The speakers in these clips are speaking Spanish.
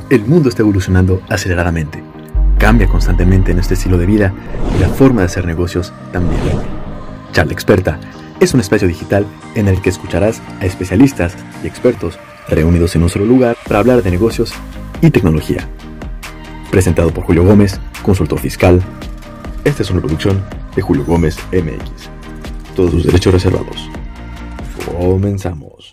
El mundo está evolucionando aceleradamente. Cambia constantemente nuestro estilo de vida y la forma de hacer negocios también. Charla Experta es un espacio digital en el que escucharás a especialistas y expertos reunidos en un solo lugar para hablar de negocios y tecnología. Presentado por Julio Gómez, consultor fiscal. Esta es una producción de Julio Gómez MX. Todos sus derechos reservados. Comenzamos.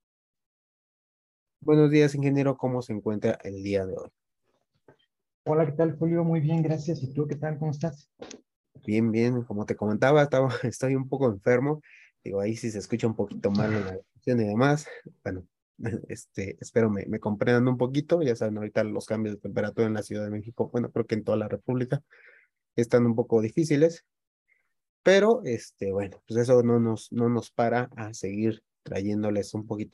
Buenos días, ingeniero. ¿Cómo se encuentra el día de hoy? Hola, ¿qué tal, Julio? Muy bien, gracias. ¿Y tú qué tal? ¿Cómo estás? Bien, bien. Como te comentaba, estoy un poco enfermo. Digo, ahí sí se escucha un poquito mal en la grabación y demás. Bueno, espero me comprendan un poquito. Ya saben, ahorita los cambios de temperatura en la Ciudad de México, bueno, creo que en toda la República, están un poco difíciles. Pero, bueno, pues eso no nos para a seguir trayéndoles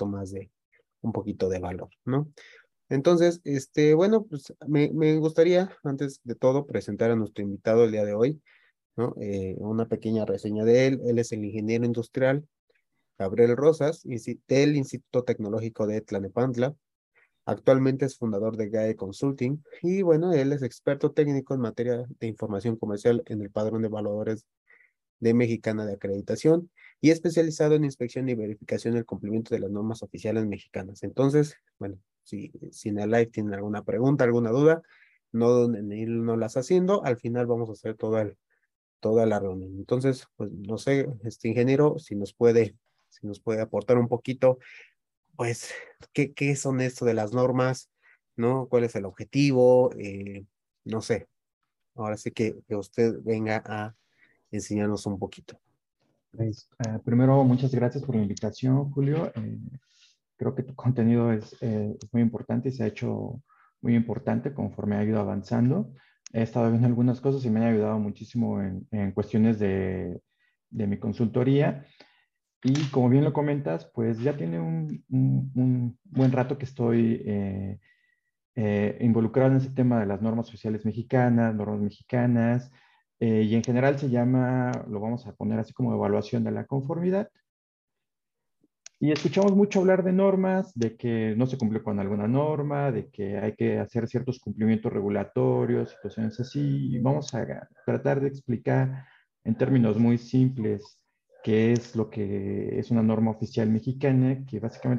un poquito de valor, ¿no? Entonces, bueno, pues me gustaría, antes de todo, presentar a nuestro invitado el día de hoy, ¿no? Una pequeña reseña de él. Él es el ingeniero industrial Gabriel Rosas, del Instituto Tecnológico de Tlalnepantla. Actualmente es fundador de GAE Consulting y, bueno, él es experto técnico en materia de información comercial en el Padrón de Evaluadores de Mexicana de Acreditación y especializado en inspección y verificación del cumplimiento de las normas oficiales mexicanas. Entonces, bueno, si en el live tienen alguna pregunta, alguna duda, no duden en irnos haciendo. Al final vamos a hacer toda la reunión. Entonces, pues no sé, ingeniero, si nos puede aportar un poquito, pues, ¿qué son esto de las normas? ¿No? ¿Cuál es el objetivo? No sé. Ahora sí que usted venga a enseñarnos un poquito. Pues, primero, muchas gracias por la invitación, Julio. Creo que tu contenido es muy importante y se ha hecho muy importante conforme ha ido avanzando. He estado viendo algunas cosas y me han ayudado muchísimo en cuestiones de mi consultoría. Y como bien lo comentas, pues ya tiene un buen rato que estoy involucrado en ese tema de las normas sociales mexicanas, normas mexicanas, y en general se llama, lo vamos a poner así como evaluación de la conformidad. Y escuchamos mucho hablar de normas, de que no se cumple con alguna norma, de que hay que hacer ciertos cumplimientos regulatorios, situaciones así. Y vamos a tratar de explicar en términos muy simples qué es lo que es una norma oficial mexicana, que básicamente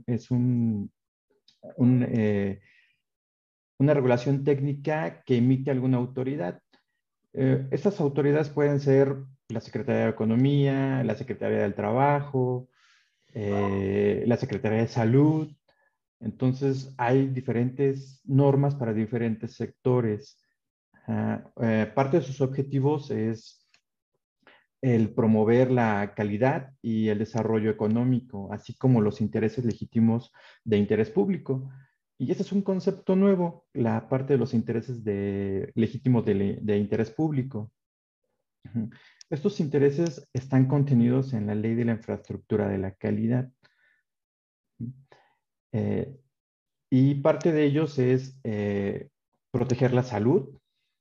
un, una regulación técnica que emite alguna autoridad. Estas autoridades pueden ser la Secretaría de Economía, la Secretaría del Trabajo, la Secretaría de Salud. Entonces, hay diferentes normas para diferentes sectores. Parte de sus objetivos es el promover la calidad y el desarrollo económico, así como los intereses legítimos de interés público. Y ese es un concepto nuevo, la parte de los intereses legítimos de interés público. Ujú. Estos intereses están contenidos en la Ley de la Infraestructura de la Calidad. Eh, y parte de ellos es proteger la salud,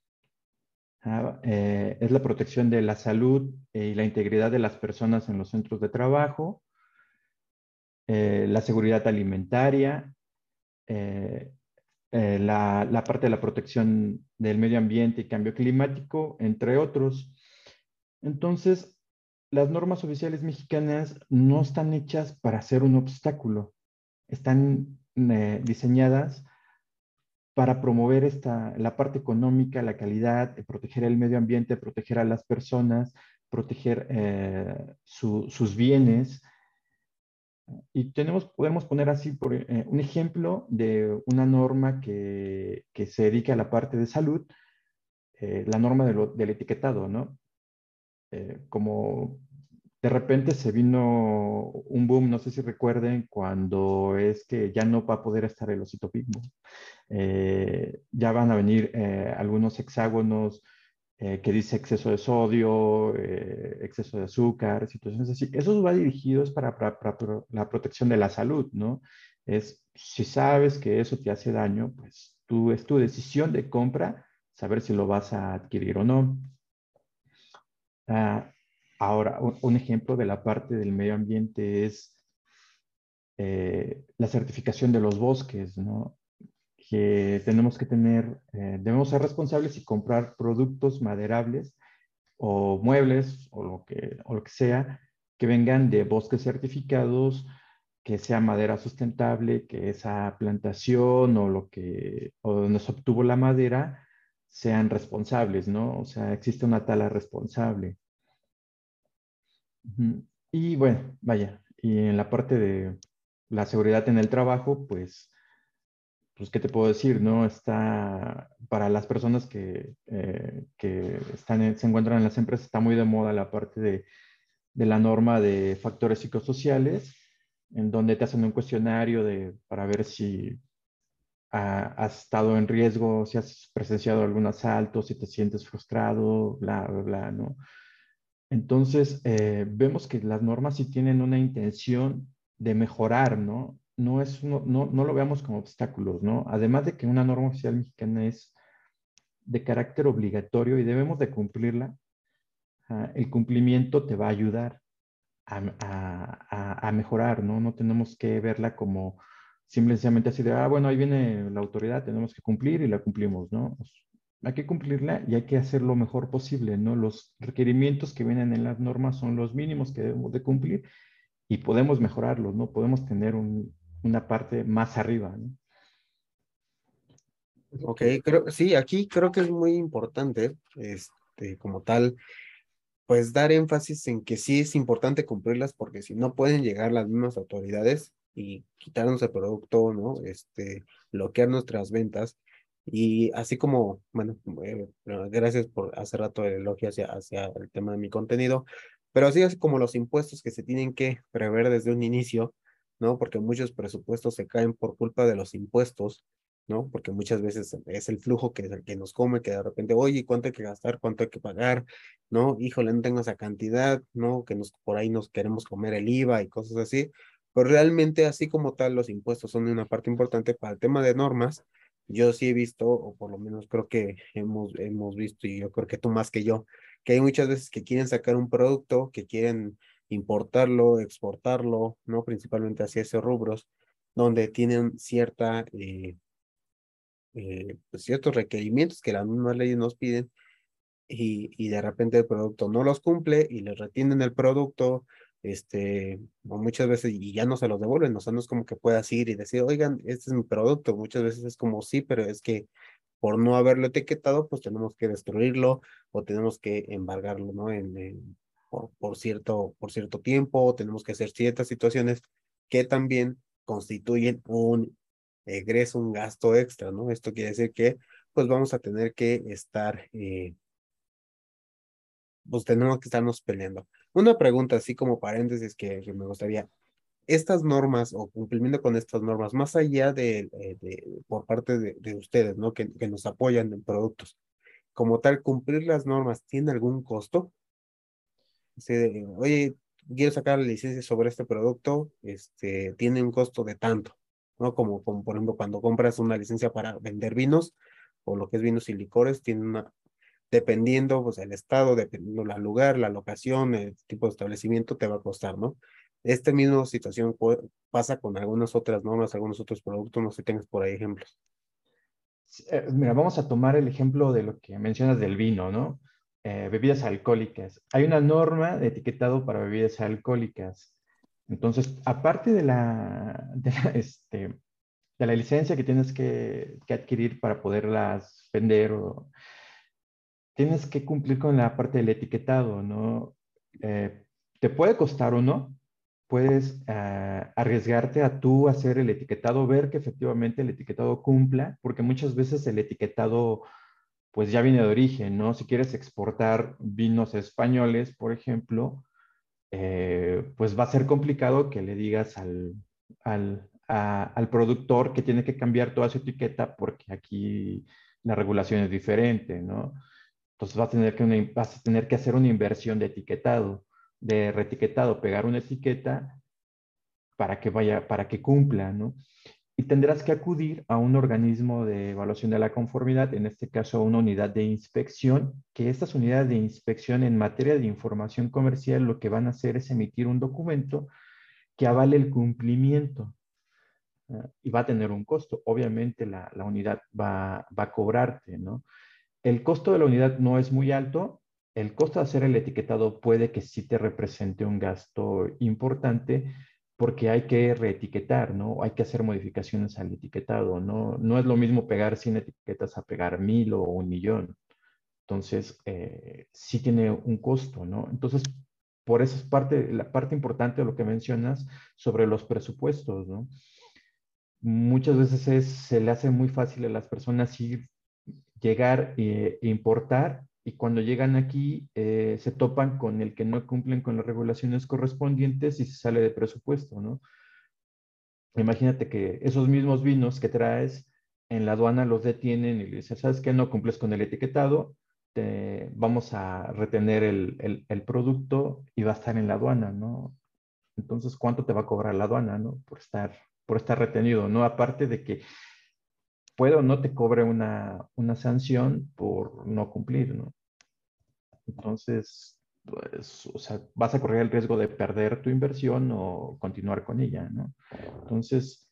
es la protección de la salud y la integridad de las personas en los centros de trabajo, la seguridad alimentaria, eh, la parte de la protección del medio ambiente y cambio climático, entre otros. Entonces, las normas oficiales mexicanas no están hechas para ser un obstáculo, están diseñadas para promover la parte económica, la calidad, proteger el medio ambiente, proteger a las personas, proteger sus bienes. Y podemos poner así un ejemplo de una norma que se dedica a la parte de salud, la norma del etiquetado, ¿no? Como de repente se vino un boom, no sé si recuerden, cuando es que ya no va a poder estar el osito Bimbo. Ya van a venir algunos hexágonos que dice exceso de sodio, exceso de azúcar, situaciones así. Eso va dirigido es para la protección de la salud, ¿no? Si sabes que eso te hace daño, pues es tu decisión de compra saber si lo vas a adquirir o no. Ah, ahora, un ejemplo de la parte del medio ambiente es la certificación de los bosques, ¿no? que debemos ser responsables y comprar productos maderables o muebles o lo que sea, que vengan de bosques certificados, que sea madera sustentable, que esa plantación o donde se obtuvo la madera sean responsables, ¿no? O sea, existe una tala responsable. Ujú. Y bueno, vaya, y en la parte de la seguridad en el trabajo, pues, ¿qué te puedo decir? ¿No? Está, para las personas que se encuentran en las empresas, está muy de moda la parte de la norma de factores psicosociales, en donde te hacen un cuestionario para ver si has estado en riesgo, si has presenciado algún asalto, si te sientes frustrado, bla, bla, bla, ¿no? Entonces, vemos que las normas sí tienen una intención de mejorar, ¿no? No lo veamos como obstáculos, ¿no? Además de que una norma oficial mexicana es de carácter obligatorio y debemos de cumplirla, el cumplimiento te va a ayudar a mejorar, ¿no? No tenemos que verla como simplemente así de, bueno, ahí viene la autoridad, tenemos que cumplir y la cumplimos, ¿no? Pues, hay que cumplirla y hay que hacer lo mejor posible, ¿no? Los requerimientos que vienen en las normas son los mínimos que debemos de cumplir y podemos mejorarlos, ¿no? Podemos tener una parte más arriba, ¿no? Ok, sí, aquí creo que es muy importante, como tal, pues dar énfasis en que sí es importante cumplirlas porque si no pueden llegar las mismas autoridades y quitarnos el producto, ¿no? Bloquear nuestras ventas. Y así como, bueno, gracias por hace rato el elogio hacia el tema de mi contenido, pero así es como los impuestos que se tienen que prever desde un inicio, ¿no? Porque muchos presupuestos se caen por culpa de los impuestos, ¿no? Porque muchas veces es el flujo que es el que nos come, que de repente, oye, ¿cuánto hay que gastar? ¿Cuánto hay que pagar? ¿No? Híjole, no tengo esa cantidad, ¿no? Que por ahí nos queremos comer el IVA y cosas así. Pero realmente, así como tal, los impuestos son una parte importante para el tema de normas. Yo sí he visto, o por lo menos creo que hemos visto, y yo creo que tú más que yo, que hay muchas veces que quieren sacar un producto, que quieren importarlo, exportarlo, ¿no? Principalmente hacia esos rubros, donde tienen pues ciertos requerimientos que las mismas leyes nos piden y de repente el producto no los cumple y les retienen el producto, o muchas veces y ya no se los devuelven, o sea, no es como que puedas ir y decir, oigan, este es mi producto, muchas veces es como sí, pero es que por no haberlo etiquetado, pues tenemos que destruirlo o tenemos que embargarlo, ¿no? Por cierto tiempo, o tenemos que hacer ciertas situaciones que también constituyen un egreso, un gasto extra, ¿no? Esto quiere decir que pues vamos a tener que pues tenemos que estarnos peleando. Una pregunta así como paréntesis que me gustaría, estas normas o cumplimiento con estas normas, más allá por parte de ustedes, ¿no? Que nos apoyan en productos, como tal, cumplir las normas, ¿tiene algún costo? Así oye, quiero sacar la licencia sobre este producto, tiene un costo de tanto, ¿no? Como por ejemplo, cuando compras una licencia para vender vinos, o lo que es vinos y licores, tiene dependiendo pues el estado, dependiendo el lugar, la locación, el tipo de establecimiento, te va a costar, ¿no? Esta misma situación pasa con algunas otras normas, algunos otros productos, no sé si tengas por ahí ejemplos. Mira, vamos a tomar el ejemplo de lo que mencionas del vino, ¿no? Bebidas alcohólicas. Hay una norma de etiquetado para bebidas alcohólicas. Entonces, aparte de la licencia que tienes que adquirir para poderlas vender, tienes que cumplir con la parte del etiquetado, ¿no? Te puede costar o no, puedes arriesgarte a tú hacer el etiquetado, ver que efectivamente el etiquetado cumpla, porque muchas veces el etiquetado pues ya viene de origen, ¿no? Si quieres exportar vinos españoles, por ejemplo, pues va a ser complicado que le digas al productor que tiene que cambiar toda su etiqueta porque aquí la regulación es diferente, ¿no? Entonces vas a tener que hacer una inversión de etiquetado, de reetiquetado, pegar una etiqueta para que cumpla, ¿no? Y tendrás que acudir a un organismo de evaluación de la conformidad, en este caso a una unidad de inspección, que estas unidades de inspección en materia de información comercial lo que van a hacer es emitir un documento que avale el cumplimiento. y va a tener un costo. Obviamente la unidad va a cobrarte, ¿no? El costo de la unidad no es muy alto. El costo de hacer el etiquetado puede que sí te represente un gasto importante porque hay que reetiquetar, ¿no? Hay que hacer modificaciones al etiquetado, ¿no? No es lo mismo pegar 100 etiquetas a pegar 1000 o 1 millón. Entonces, sí tiene un costo, ¿no? Entonces, por eso es la parte importante de lo que mencionas sobre los presupuestos, ¿no? Muchas veces se le hace muy fácil a las personas llegar e importar y cuando llegan aquí se topan con el que no cumplen con las regulaciones correspondientes y se sale de presupuesto, ¿no? Imagínate que esos mismos vinos que traes en la aduana los detienen y le dicen, ¿sabes qué? No cumples con el etiquetado, vamos a retener el producto y va a estar en la aduana, ¿no? Entonces, ¿cuánto te va a cobrar la aduana, ¿no? Por estar retenido, ¿no? Aparte de que puede o no te cobre una sanción por no cumplir, ¿no? Entonces, pues, o sea, vas a correr el riesgo de perder tu inversión o continuar con ella, ¿no? Entonces,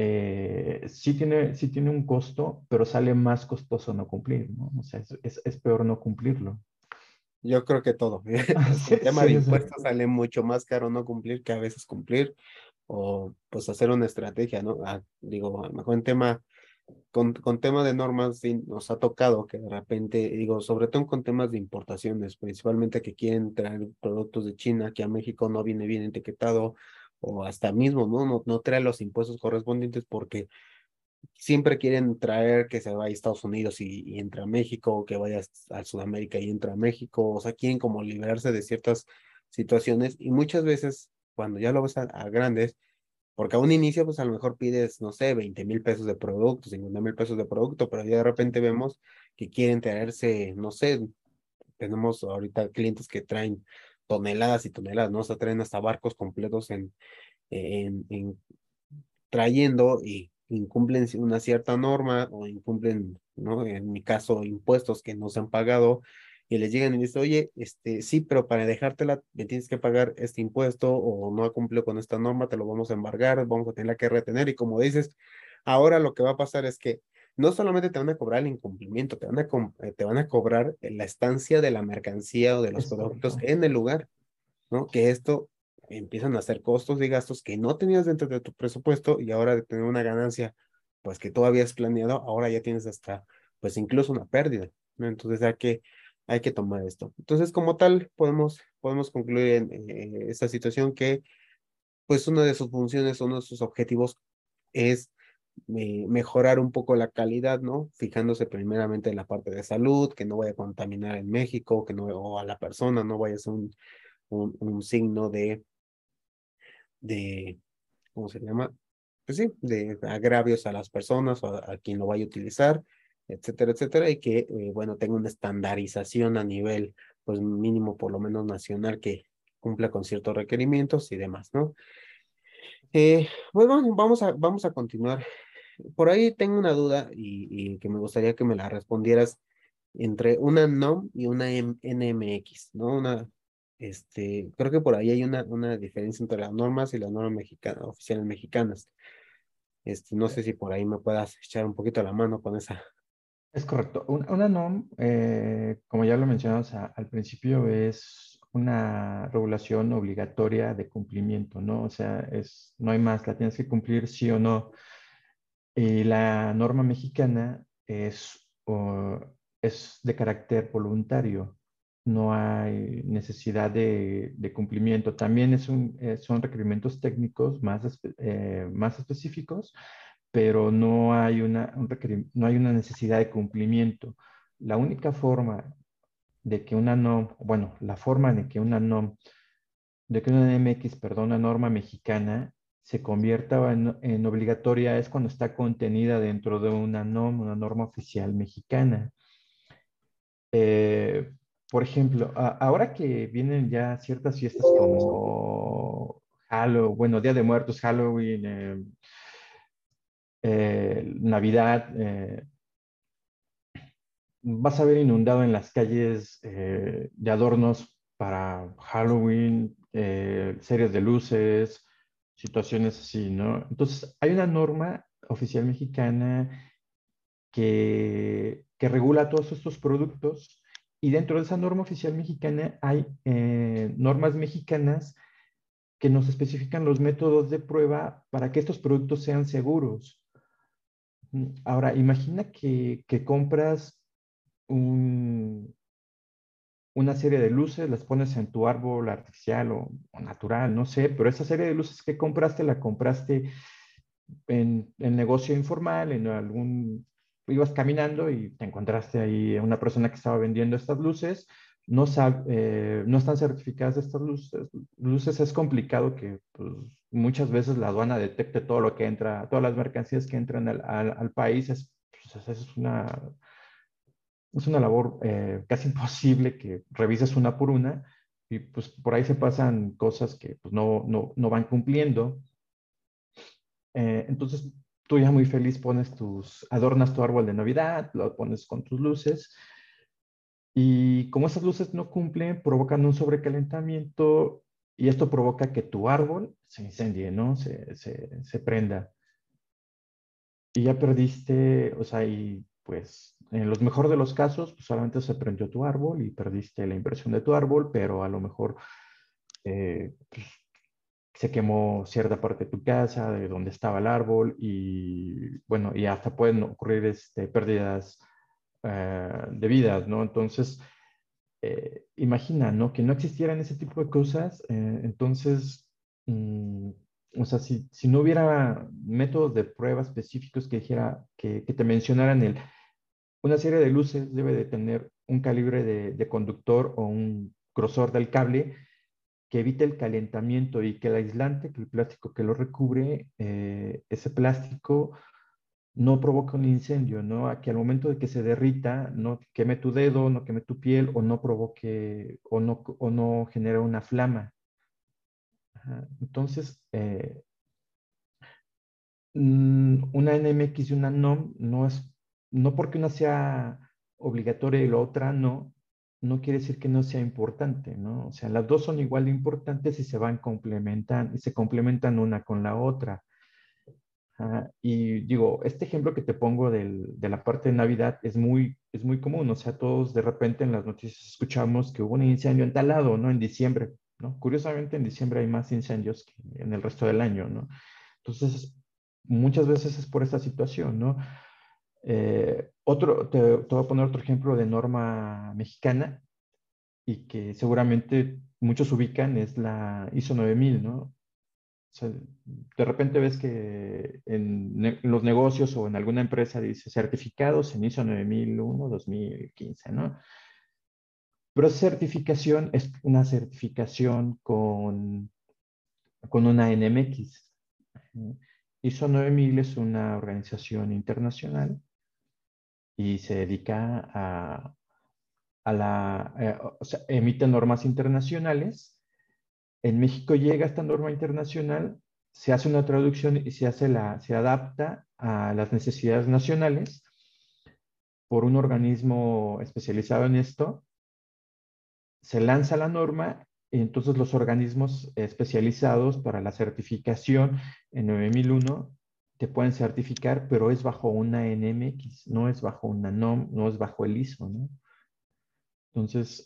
sí tiene un costo, pero sale más costoso no cumplir, ¿no? O sea, es peor no cumplirlo. Yo creo que todo. Sí, El tema de sí, sí. impuestos sale mucho más caro no cumplir que a veces cumplir o pues hacer una estrategia, ¿no? Digo, a lo mejor en tema, con tema de normas sí nos ha tocado que de repente, digo, sobre todo con temas de importaciones, principalmente que quieren traer productos de China que a México no viene bien etiquetado o hasta mismo, ¿no? No trae los impuestos correspondientes porque siempre quieren traer que se vaya a Estados Unidos y entre a México, o que vaya a Sudamérica y entra a México, o sea, quieren como liberarse de ciertas situaciones y muchas veces cuando ya lo ves a grandes, porque a un inicio pues a lo mejor pides, no sé, 20,000 pesos de producto, 50,000 pesos de producto, pero ya de repente vemos que quieren traerse, no sé, tenemos ahorita clientes que traen toneladas y toneladas, ¿no? O sea, traen hasta barcos completos en trayendo y incumplen una cierta norma o incumplen, ¿no? En mi caso, impuestos que no se han pagado y les llegan y dicen, oye, sí, pero para dejártela me tienes que pagar este impuesto o no ha cumplido con esta norma, te lo vamos a embargar, vamos a tener que retener y como dices, ahora lo que va a pasar es que no solamente te van a cobrar el incumplimiento, te van a cobrar la estancia de la mercancía o de los Es productos correcto. en el lugar, ¿no? Que esto empiezan a ser costos y gastos que no tenías dentro de tu presupuesto y ahora de tener una ganancia, pues que tú habías planeado, ahora ya tienes hasta, pues incluso una pérdida, ¿no? Entonces hay que tomar esto. Entonces, como tal, podemos concluir en esta situación que, pues una de sus funciones, uno de sus objetivos es mejorar un poco la calidad, ¿no? Fijándose primeramente en la parte de salud, que no vaya a contaminar en México, que no, o a la persona no vaya a ser un signo de, ¿cómo se llama? Pues sí, de agravios a las personas o a quien lo vaya a utilizar, etcétera, etcétera, y que, bueno, tenga una estandarización a nivel, pues mínimo por lo menos nacional que cumpla con ciertos requerimientos y demás, ¿no? Pues bueno, vamos a continuar. Por ahí tengo una duda y que me gustaría que me la respondieras entre una NOM y una NMX, ¿no? Creo que por ahí hay una diferencia entre las normas y las normas mexicanas, oficiales mexicanas. No sé si por ahí me puedas echar un poquito la mano con esa. Es correcto. Una NOM, como ya lo mencionamos al principio, es una regulación obligatoria de cumplimiento, ¿no? O sea, no hay más, la tienes que cumplir sí o no. Y la norma mexicana es de carácter voluntario, no hay necesidad de cumplimiento. También son requerimientos técnicos más específicos, pero no hay una necesidad de cumplimiento. La única forma de que una NOM, bueno, la forma de que una NOM, de que una MX, perdón, una norma mexicana se convierta en obligatoria es cuando está contenida dentro de una NOM, una norma oficial mexicana. Eh, por ejemplo, ahora que vienen ya ciertas fiestas como Halloween, bueno, Día de Muertos, Halloween, Navidad, vas a ver inundado en las calles de adornos para Halloween, series de luces, situaciones así, ¿no? Entonces, hay una norma oficial mexicana que regula todos estos productos y dentro de esa norma oficial mexicana hay normas mexicanas que nos especifican los métodos de prueba para que estos productos sean seguros. Ahora, imagina que compras un, una serie de luces, las pones en tu árbol artificial o natural, no sé, pero esa serie de luces que compraste, la compraste en negocio informal, en algún, ibas caminando y te encontraste ahí a una persona que estaba vendiendo estas luces, no están certificadas estas luces es complicado que pues, muchas veces la aduana detecte todo lo que entra, todas las mercancías que entran al país, pues, es una labor casi imposible que revises una por una y pues por ahí se pasan cosas que pues, no van cumpliendo. Entonces tú ya muy feliz adornas tu árbol de Navidad, lo pones con tus luces y como esas luces no cumplen, provocan un sobrecalentamiento y esto provoca que tu árbol se incendie, ¿no? Se prenda. Y ya perdiste, o sea, y pues en los mejor de los casos, pues solamente se prendió tu árbol y perdiste la inversión de tu árbol, pero a lo mejor pues, se quemó cierta parte de tu casa, de donde estaba el árbol y bueno, y hasta pueden ocurrir pérdidas de vidas, ¿no? Entonces, imagina, ¿no? Que no existieran ese tipo de cosas, entonces, mm, o sea, si no hubiera métodos de prueba específicos que dijera, que te mencionaran una serie de luces debe de tener un calibre de conductor o un grosor del cable que evite el calentamiento y que el aislante, que el plástico que lo recubre, ese plástico no provoca un incendio, ¿no? A que al momento de que se derrita, no queme tu dedo, no queme tu piel o no provoque o no genere una flama. Ajá. Entonces, una NMX y una NOM no porque una sea obligatoria y la otra no quiere decir que no sea importante, ¿no? O sea, las dos son igual de importantes y se complementan una con la otra. Y digo, este ejemplo que te pongo de la parte de Navidad es muy común, o sea, todos de repente en las noticias escuchamos que hubo un incendio en tal lado, ¿no? En diciembre, ¿no? Curiosamente en diciembre hay más incendios que en el resto del año, ¿no? Entonces, muchas veces es por esta situación, ¿no? Te voy a poner otro ejemplo de norma mexicana y que seguramente muchos ubican, es la ISO 9000, ¿no? O sea, de repente ves que en los negocios o en alguna empresa dice certificados en ISO 9001, 2015, ¿no? Pero esa certificación es una certificación con una NMX. ISO 9000 es una organización internacional y se dedica o sea, emite normas internacionales. En México llega esta norma internacional, se hace una traducción y se adapta a las necesidades nacionales por un organismo especializado en esto, se lanza la norma y entonces los organismos especializados para la certificación en 9001 te pueden certificar, pero es bajo una NMX, no es bajo una NOM, no es bajo el ISO, ¿no? Entonces,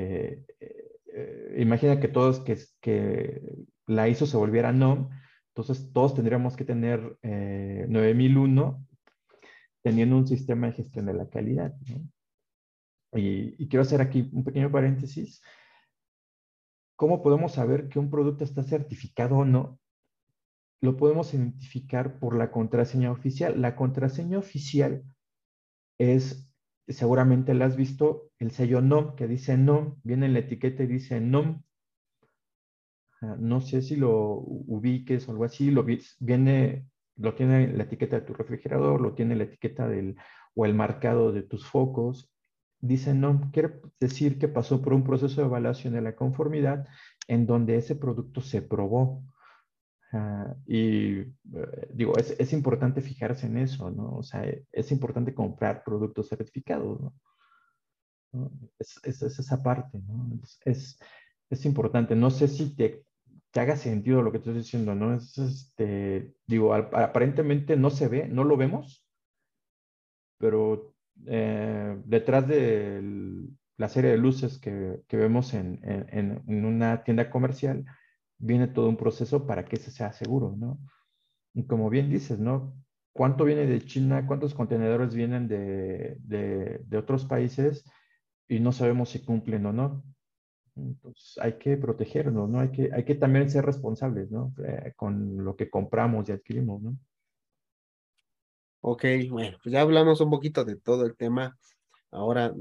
imagina que que la ISO se volviera NOM, entonces todos tendríamos que tener 9001 teniendo un sistema de gestión de la calidad, ¿no? Y quiero hacer aquí un pequeño paréntesis. ¿Cómo podemos saber que un producto está certificado o no? Lo podemos identificar por la contraseña oficial. La contraseña oficial es, seguramente la has visto, el sello NOM, que dice NOM, viene en la etiqueta y dice NOM. No sé si lo ubiques o algo así, lo tiene la etiqueta de tu refrigerador, lo tiene la etiqueta o el marcado de tus focos. Dice NOM, quiere decir que pasó por un proceso de evaluación de la conformidad en donde ese producto se probó. Digo, es importante fijarse en eso, ¿no? O sea, es importante comprar productos certificados, ¿no? ¿No? Es esa parte, ¿no? Es importante. No sé si te haga sentido lo que te estoy diciendo, ¿no? Digo, aparentemente no se ve, no lo vemos, pero detrás de la serie de luces que vemos en una tienda comercial, viene todo un proceso para que ese sea seguro, ¿no? Y como bien dices, ¿no? ¿Cuánto viene de China? ¿Cuántos contenedores vienen de otros países? Y no sabemos si cumplen o no. Entonces hay que protegernos, ¿no? Hay que también ser responsables, ¿no? Con lo que compramos y adquirimos, ¿no? Ok, bueno, pues ya hablamos un poquito de todo el tema. Ahora,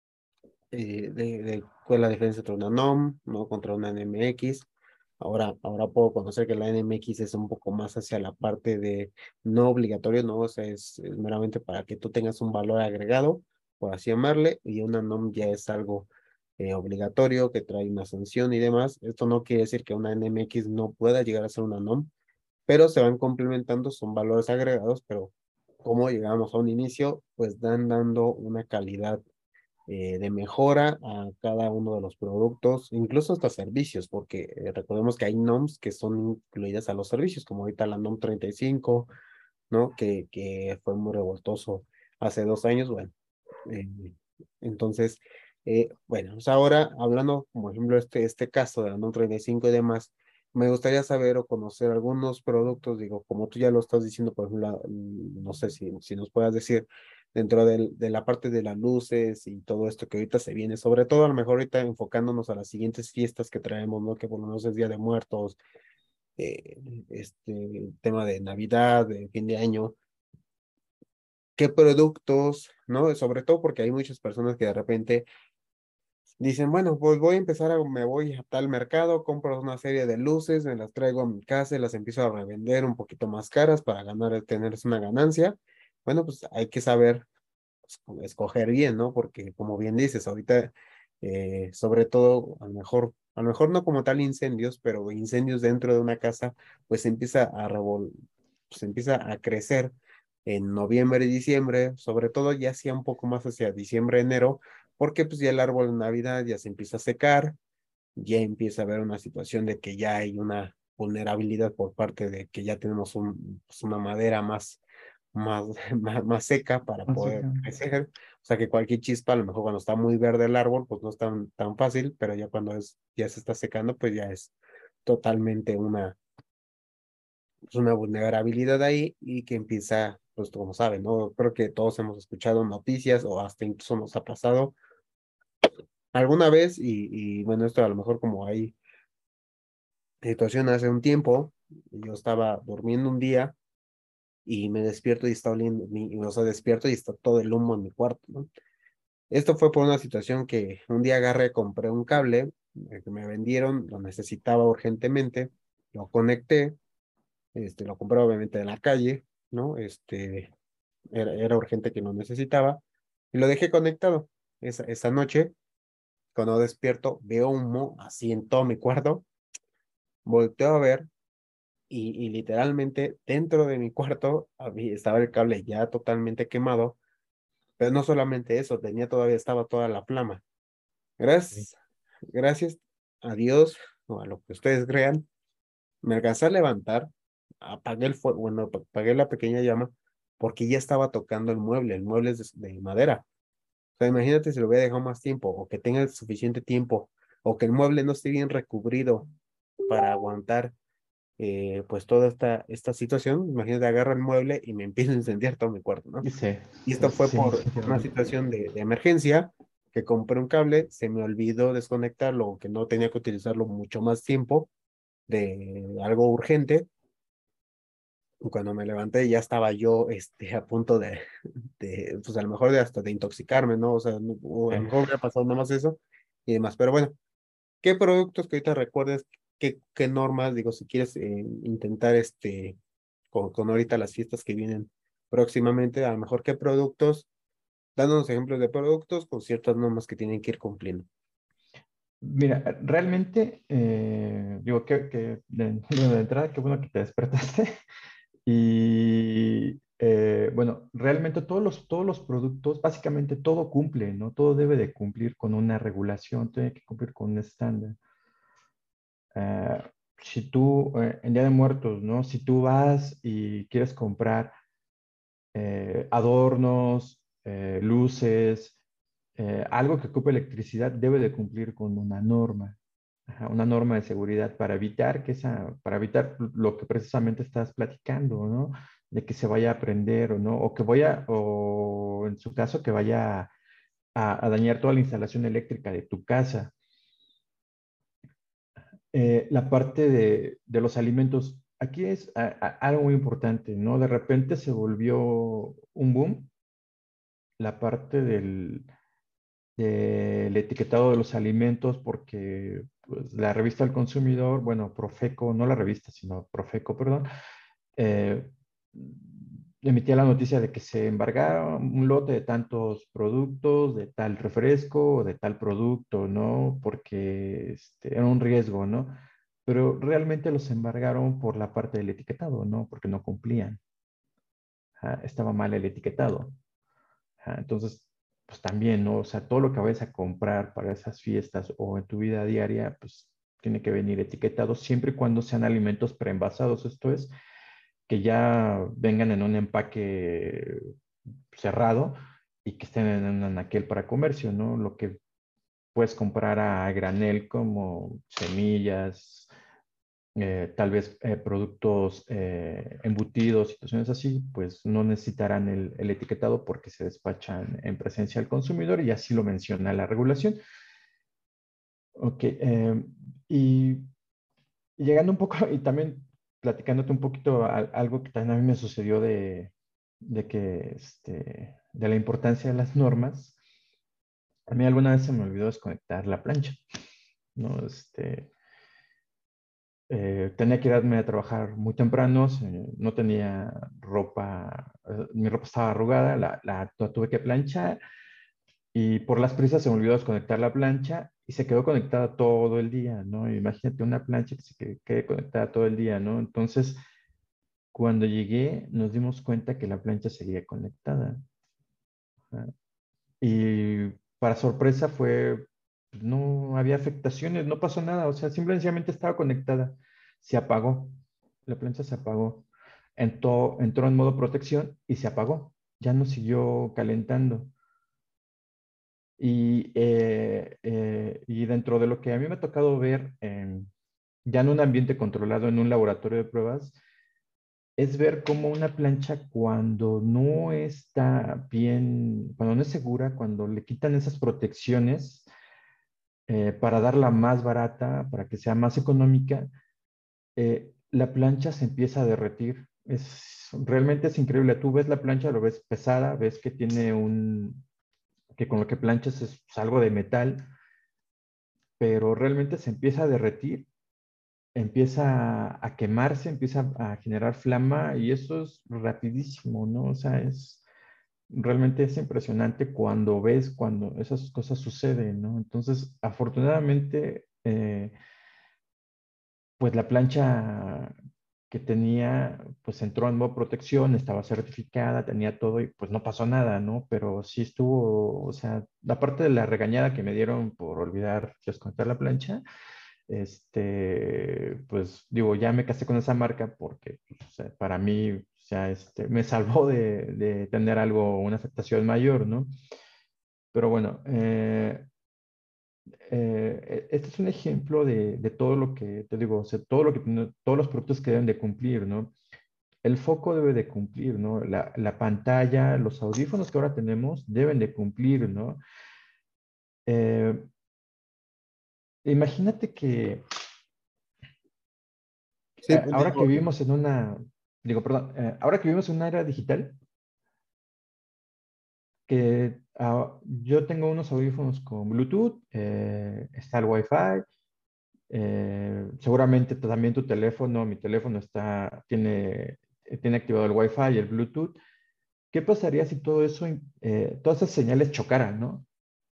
de cuál es la diferencia entre una NOM, ¿no? Contra una NMX. Ahora puedo conocer que la NMX es un poco más hacia la parte de no obligatorio, ¿no? O sea, es meramente para que tú tengas un valor agregado, por así llamarle, y una NOM ya es algo obligatorio, que trae una sanción y demás. Esto no quiere decir que una NMX no pueda llegar a ser una NOM, pero se van complementando, son valores agregados, pero como llegamos a un inicio, pues dando una calidad de mejora a cada uno de los productos, incluso hasta servicios, porque recordemos que hay NOMs que son incluidas a los servicios, como ahorita la NOM 35, ¿no? Que fue muy revoltoso hace 2 años, bueno. eh, entonces, bueno, pues ahora hablando, como ejemplo, este caso de la NOM 35 y demás, me gustaría saber o conocer algunos productos, digo, como tú ya lo estás diciendo, por ejemplo, no sé si nos puedas decir dentro de la parte de las luces y todo esto que ahorita se viene, sobre todo a lo mejor ahorita enfocándonos a las siguientes fiestas que traemos, ¿no? Que por lo menos es Día de Muertos, tema de Navidad, de fin de año. ¿Qué productos, no? Sobre todo porque hay muchas personas que de repente dicen, bueno, pues voy a empezar, me voy a tal mercado, compro una serie de luces, me las traigo a mi casa y las empiezo a revender un poquito más caras para ganar, tener una ganancia. Bueno, pues hay que saber escoger bien, ¿no? Porque como bien dices, ahorita, sobre todo, a lo mejor no como tal incendios, pero incendios dentro de una casa, pues se empieza a crecer en noviembre y diciembre, sobre todo ya sea un poco más hacia diciembre, enero, porque pues ya el árbol de Navidad ya se empieza a secar, ya empieza a haber una situación de que ya hay una vulnerabilidad por parte de que ya tenemos pues, una madera más, más seca para Así poder que, crecer. O sea que cualquier chispa, a lo mejor cuando está muy verde el árbol, pues no es tan fácil, pero ya cuando ya se está secando, pues ya es totalmente una vulnerabilidad ahí y que empieza, pues como saben, ¿no? Creo que todos hemos escuchado noticias o hasta incluso nos ha pasado alguna vez y bueno, esto a lo mejor como hay situación hace un tiempo, yo estaba durmiendo un día y me despierto y está oliendo, o sea, despierto y está todo el humo en mi cuarto, ¿no? Esto fue por una situación que un día agarré, compré un cable que me vendieron, lo necesitaba urgentemente, lo conecté, lo compré obviamente en la calle, ¿no? Era urgente que lo necesitaba y lo dejé conectado. Esa noche, cuando despierto, veo humo así en todo mi cuarto, volteo a ver y literalmente dentro de mi cuarto estaba el cable ya totalmente quemado, pero no solamente eso, estaba toda la flama. sí. Gracias, gracias a Dios o a lo que ustedes crean, me alcancé a levantar, apagué el fuego, bueno, apagué la pequeña llama porque ya estaba tocando el mueble es de madera. O sea, imagínate si lo hubiera dejado más tiempo o que tenga el suficiente tiempo o que el mueble no esté bien recubrido para aguantar pues toda esta situación. Imagínate, agarro el mueble y me empiezo a incendiar todo mi cuarto, ¿no? Y sí, Y esto fue sí, por una definitivamente. situación de emergencia, que compré un cable, se me olvidó desconectarlo, que no tenía que utilizarlo mucho más tiempo, de algo urgente. Y cuando me levanté ya estaba yo a punto pues a lo mejor de hasta de intoxicarme, ¿no? O sea, o a Sí. lo mejor hubiera pasado nada más eso y demás. Pero bueno, ¿qué productos que ahorita recuerdes? ¿Qué normas? Digo, si quieres intentar con ahorita las fiestas que vienen próximamente, a lo mejor qué productos, dándonos ejemplos de productos con ciertas normas que tienen que ir cumpliendo. Mira, realmente, digo que bueno, de entrada, qué bueno que te despertaste. Y bueno, realmente todos los productos, básicamente todo cumple, ¿no? Todo debe de cumplir con una regulación, tiene que cumplir con un estándar. si tú, en Día de Muertos, ¿no? Si tú vas y quieres comprar adornos, luces, algo que ocupe electricidad, debe de cumplir con una norma, ajá, una norma de seguridad para evitar lo que precisamente estás platicando, ¿no? De que se vaya a prender o no, o en su caso, que vaya a dañar toda la instalación eléctrica de tu casa. La parte de los alimentos, aquí es algo muy importante, ¿no? De repente se volvió un boom la parte del etiquetado de los alimentos porque pues, la revista del consumidor, bueno, Profeco, no la revista, sino Profeco, perdón, eh, emitía la noticia de que se embargaba un lote de tantos productos, de tal refresco, de tal producto, ¿no? Porque era un riesgo, ¿no? Pero realmente los embargaron por la parte del etiquetado, ¿no? Porque no cumplían. Estaba mal el etiquetado. Entonces, pues también, ¿no? O sea, todo lo que vayas a comprar para esas fiestas o en tu vida diaria, pues tiene que venir etiquetado siempre y cuando sean alimentos preenvasados. Esto es, que ya vengan en un empaque cerrado y que estén en un anaquel para comercio, ¿no? Lo que puedes comprar a granel como semillas, tal vez productos embutidos, situaciones así, pues no necesitarán el etiquetado porque se despachan en presencia del consumidor y así lo menciona la regulación. Ok, y llegando un poco y también platicándote un poquito algo que también a mí me sucedió de que, de la importancia de las normas, a mí alguna vez se me olvidó desconectar la plancha, ¿no? Tenía que irme a trabajar muy temprano, no tenía ropa, mi ropa estaba arrugada, la tuve que planchar y por las prisas se me olvidó desconectar la plancha y se quedó conectada todo el día, ¿no? Imagínate una plancha que quede conectada todo el día, ¿no? Entonces, cuando llegué, nos dimos cuenta que la plancha seguía conectada. ¿Ah? Y para sorpresa pues, no había afectaciones, no pasó nada, o sea, simplemente estaba conectada. Se apagó, la plancha se apagó. Entró en modo protección y se apagó. Ya no siguió calentando. Y dentro de lo que a mí me ha tocado ver ya en un ambiente controlado, en un laboratorio de pruebas, es ver cómo una plancha cuando no está bien, cuando no es segura, cuando le quitan esas protecciones para darla más barata, para que sea más económica, la plancha se empieza a derretir. Realmente es increíble. Tú ves la plancha, lo ves pesada, ves que tiene que con lo que planchas es algo de metal, pero realmente se empieza a derretir, empieza a quemarse, empieza a generar flama y eso es rapidísimo, ¿no? O sea, realmente es impresionante cuando esas cosas suceden, ¿no? Entonces, afortunadamente, pues la plancha que tenía, pues entró en modo protección, estaba certificada, tenía todo y pues no pasó nada, ¿no? Pero sí estuvo, o sea, la parte de la regañada que me dieron por olvidar desconectar la plancha, pues digo, ya me casé con esa marca porque pues, o sea, para mí, o sea, me salvó de tener una afectación mayor, ¿no? Pero bueno, este es un ejemplo de todo lo que te digo, o sea, todos los productos que deben de cumplir, ¿no? El foco debe de cumplir, ¿no? La pantalla, los audífonos que ahora tenemos deben de cumplir, ¿no? Eh, imagínate que Sí, ahora que digo, vivimos perdón, ahora que vivimos en una era digital, yo tengo unos audífonos con Bluetooth, está el Wi-Fi, seguramente también mi teléfono tiene activado el Wi-Fi y el Bluetooth. ¿Qué pasaría si todas esas señales chocaran, ¿no?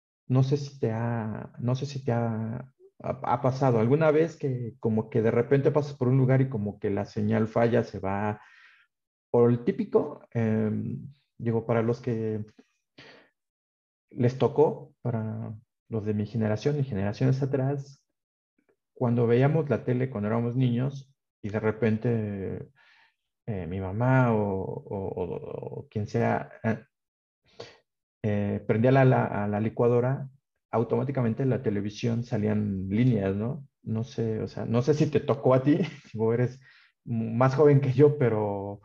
No sé si te ha pasado alguna vez que como que de repente pasas por un lugar y como que la señal falla, se va, o el típico, digo, para los que les tocó, para los de mi generación y generaciones atrás, cuando veíamos la tele cuando éramos niños y de repente mi mamá o quien sea prendía a la licuadora, automáticamente en la televisión salían líneas, ¿no? No sé, o sea, no sé si te tocó a ti, si vos eres más joven que yo, pero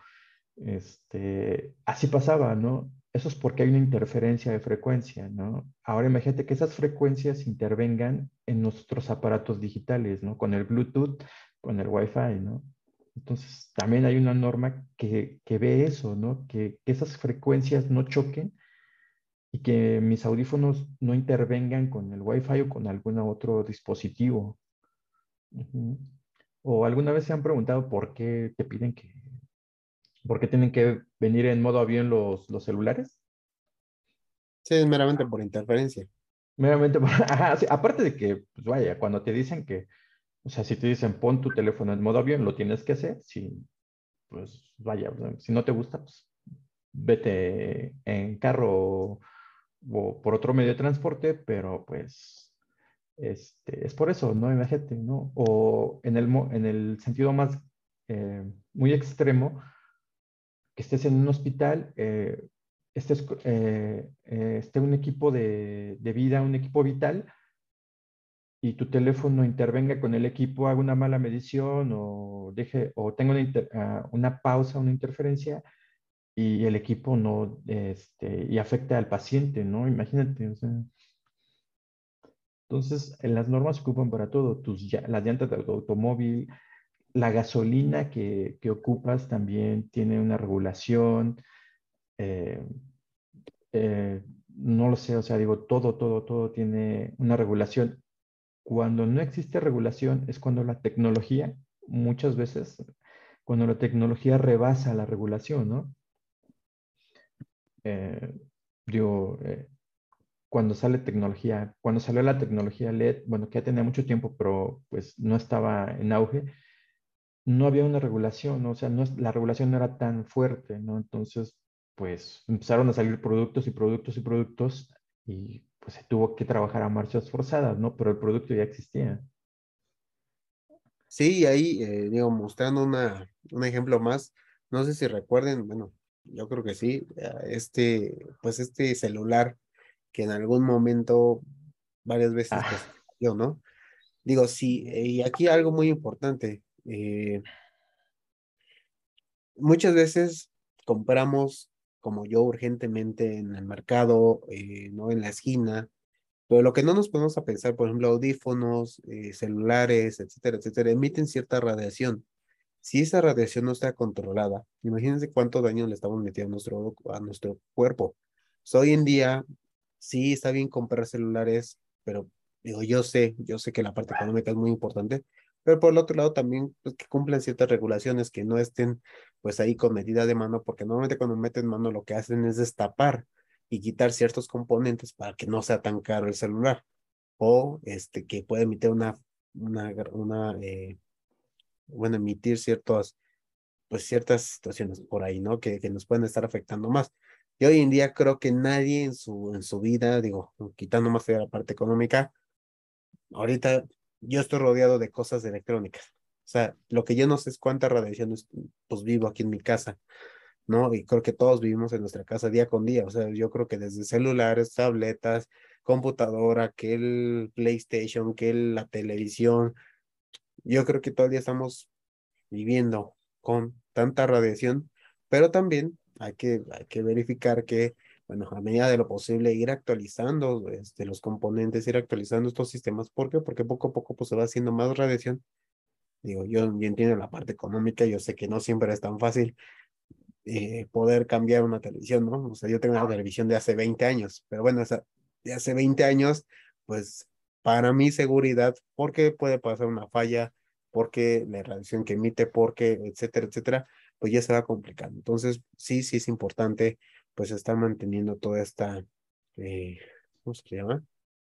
así pasaba, ¿no? Eso es porque hay una interferencia de frecuencia, ¿no? Ahora imagínate que esas frecuencias intervengan en nuestros aparatos digitales, ¿no? Con el Bluetooth, con el Wi-Fi, ¿no? Entonces, también hay una norma que ve eso, ¿no? Que esas frecuencias no choquen y que mis audífonos no intervengan con el Wi-Fi o con algún otro dispositivo. Ujú. ¿O alguna vez se han preguntado por qué te piden por qué tienen que venir en modo avión los celulares? Sí, es meramente por interferencia. Meramente, ajá, sí, aparte de que, pues vaya, cuando te dicen que, o sea, si te dicen pon tu teléfono en modo avión, lo tienes que hacer, si, pues vaya, o sea, si no te gusta, pues vete en carro o por otro medio de transporte, pero pues es por eso, ¿no? Imagínate, ¿no? O en el sentido más muy extremo, que estés en un hospital, esté un equipo de vida, un equipo vital, y tu teléfono intervenga con el equipo, haga una mala medición o tenga una pausa, una interferencia, y el equipo no, y afecta al paciente, ¿no? Imagínate, o sea. Entonces, las normas se ocupan para todo, las llantas de tu automóvil, la gasolina que ocupas también tiene una regulación, eh, no lo sé, o sea, digo, todo tiene una regulación. Cuando no existe regulación es cuando la tecnología, muchas veces, cuando la tecnología rebasa la regulación, ¿no? Eh, digo, cuando salió la tecnología LED, bueno, que ya tenía mucho tiempo, pero pues no estaba en auge, no había una regulación, ¿no? O sea, la regulación no era tan fuerte, ¿no? Entonces, pues empezaron a salir productos y productos y productos y pues se tuvo que trabajar a marchas forzadas, ¿no? Pero el producto ya existía. Sí, y ahí, digo, mostrando un ejemplo más, no sé si recuerden, bueno, yo creo que sí, pues este celular que en algún momento, varias veces, pues, Ah, yo, ¿no? Digo, sí, y aquí algo muy importante, muchas veces compramos, como yo, urgentemente en el mercado, ¿no? En la esquina, pero lo que no nos ponemos a pensar, por ejemplo, audífonos, celulares, etcétera, etcétera, emiten cierta radiación. Si esa radiación no está controlada, imagínense cuánto daño le estamos metiendo a nuestro cuerpo. So, hoy en día, sí está bien comprar celulares, pero digo, yo sé que la parte económica es muy importante, pero por el otro lado también pues, que cumplan ciertas regulaciones, que no estén pues ahí con medida de mano, porque normalmente cuando meten mano lo que hacen es destapar y quitar ciertos componentes para que no sea tan caro el celular, o que puede emitir bueno, emitir ciertas situaciones por ahí, ¿no? Que nos pueden estar afectando más. Y hoy en día creo que nadie en su vida, digo, quitando más allá la parte económica, ahorita yo estoy rodeado de cosas electrónicas. O sea, lo que yo no sé es cuánta radiación pues vivo aquí en mi casa, ¿no? Y creo que todos vivimos en nuestra casa día con día. O sea, yo creo que desde celulares, tabletas, computadora, que el PlayStation, la televisión, yo creo que todo el día estamos viviendo con tanta radiación, pero también hay que verificar que, bueno, a medida de lo posible, ir actualizando los componentes, ir actualizando estos sistemas. ¿Por qué? Porque poco a poco pues, se va haciendo más radiación. Digo, yo entiendo la parte económica, yo sé que no siempre es tan fácil poder cambiar una televisión, ¿no? O sea, yo tengo una televisión de hace 20 años, pero bueno, esa de hace 20 años, pues para mi seguridad, porque puede pasar una falla, porque la radiación que emite, porque, etcétera, etcétera, pues ya se va complicando. Entonces, sí es importante, pues estar manteniendo toda eh, ¿cómo se llama?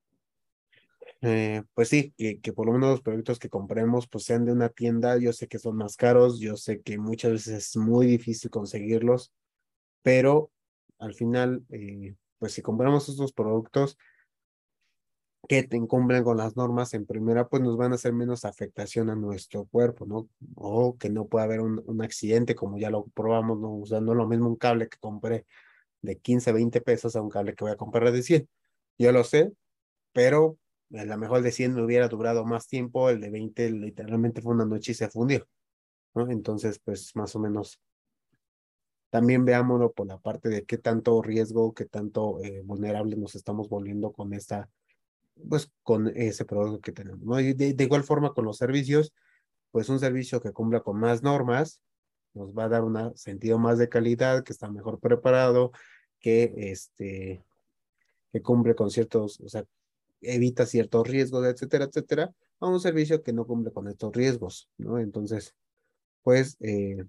Pues sí, que por lo menos los productos que compremos pues sean de una tienda. Yo sé que son más caros, yo sé que muchas veces es muy difícil conseguirlos, pero al final, pues si compramos estos productos, que te incumplen con las normas, en primera, pues nos van a hacer menos afectación a nuestro cuerpo, ¿no? O que no pueda haber un accidente, como ya lo probamos, ¿no? Usando lo mismo un cable que compré de 15, 20 pesos a un cable que voy a comprar de 100. Yo lo sé, pero a lo mejor el de 100 me hubiera durado más tiempo, el de 20 literalmente fue una noche y se fundió, ¿no? Entonces, pues más o menos también veámoslo por la parte de qué tanto riesgo, qué tanto vulnerables nos estamos volviendo con esta, pues con ese producto que tenemos, ¿no? Y de igual forma con los servicios, pues un servicio que cumpla con más normas nos va a dar un sentido más de calidad, que está mejor preparado, que que cumple con ciertos, o sea, evita ciertos riesgos, etcétera, etcétera, a un servicio que no cumple con estos riesgos, ¿no? Entonces, pues,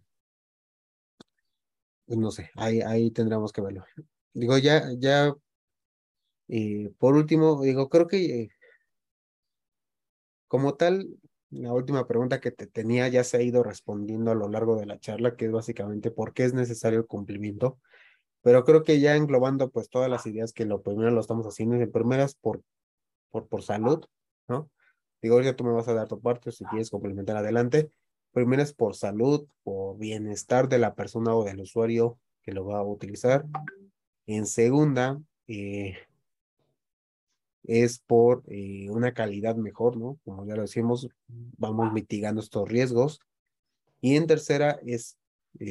pues no sé, ahí tendremos que verlo. Digo, por último, digo, creo que como tal, la última pregunta que te tenía ya se ha ido respondiendo a lo largo de la charla, que es básicamente por qué es necesario el cumplimiento, pero creo que ya englobando pues todas las ideas que lo primero lo estamos haciendo, en primeras por salud, ¿no? Digo, ahorita tú me vas a dar tu parte, si quieres complementar adelante. Primero es por salud, por bienestar de la persona o del usuario que lo va a utilizar. En segunda, es por una calidad mejor, ¿no? Como ya lo decimos, vamos mitigando estos riesgos. Y en tercera es,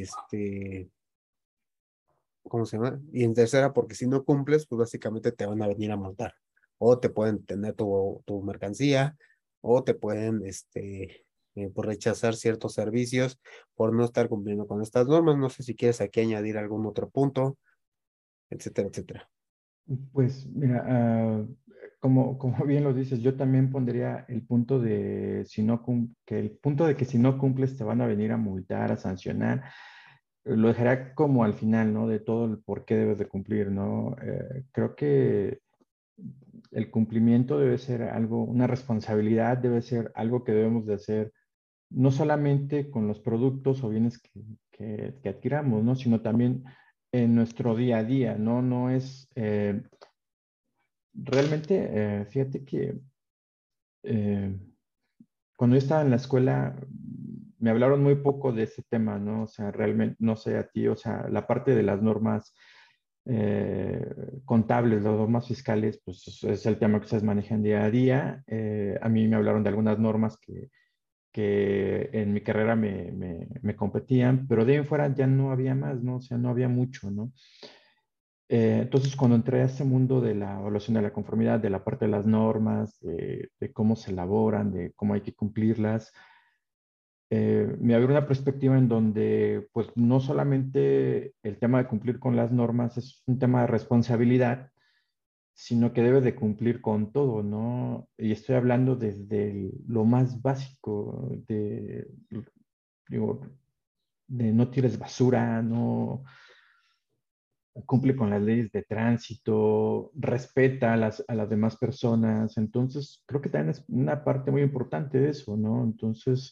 ¿cómo se llama? Y en tercera, porque si no cumples, pues básicamente te van a venir a multar. O te pueden tener tu mercancía, o te pueden, por rechazar ciertos servicios por no estar cumpliendo con estas normas. No sé si quieres aquí añadir algún otro punto, etcétera, etcétera. Pues mira, como bien lo dices, yo también pondría el punto de si no que el punto de que si no cumples te van a venir a multar, a sancionar, lo dejará como al final, ¿no? De todo el por qué debes de cumplir, ¿no? Creo que el cumplimiento debe ser algo, una responsabilidad, debe ser algo que debemos de hacer no solamente con los productos o bienes que adquiramos, ¿no? Sino también en nuestro día a día, ¿no? No es, realmente, fíjate que eh, cuando yo estaba en la escuela, me hablaron muy poco de ese tema, ¿no? O sea, realmente, no sé a ti, o sea, la parte de las normas contables, las normas fiscales, pues es el tema que ustedes manejan día a día. A mí me hablaron de algunas normas que en mi carrera me competían, pero de ahí en fuera ya no había más, ¿no? O sea, no había mucho, ¿no? Entonces, cuando entré a este mundo de la evaluación de la conformidad, de la parte de las normas, de cómo se elaboran, de cómo hay que cumplirlas, me abrió una perspectiva en donde, pues, no solamente el tema de cumplir con las normas es un tema de responsabilidad, sino que debe de cumplir con todo, ¿no? Y estoy hablando desde lo más básico digo, de no tires basura, no cumple con las leyes de tránsito, respeta a las demás personas. Entonces, creo que también es una parte muy importante de eso, ¿no? Entonces,